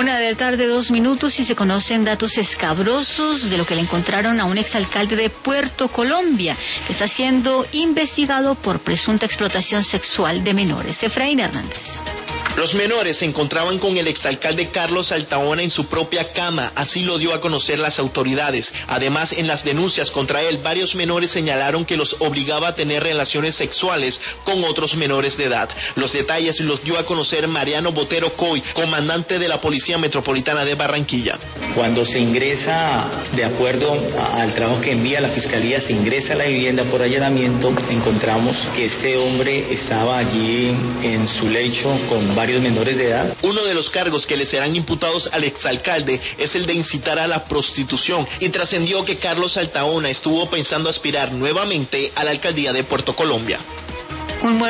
1:02 p.m. y se conocen datos escabrosos de lo que le encontraron a un exalcalde de Puerto Colombia, que está siendo investigado por presunta explotación sexual de menores. Efraín Hernández. Los menores se encontraban con el exalcalde Carlos Altaona en su propia cama, así lo dio a conocer las autoridades. Además, en las denuncias contra él, varios menores señalaron que los obligaba a tener relaciones sexuales con otros menores de edad. Los detalles los dio a conocer Mariano Botero Coy, comandante de la Policía Metropolitana de Barranquilla. Cuando se ingresa, de acuerdo al trabajo que envía la Fiscalía, se ingresa a la vivienda por allanamiento, encontramos que este hombre estaba allí en su lecho con varios menores de edad. Uno de los cargos que le serán imputados al exalcalde es el de incitar a la prostitución, y trascendió que Carlos Altaona estuvo pensando aspirar nuevamente a la alcaldía de Puerto Colombia.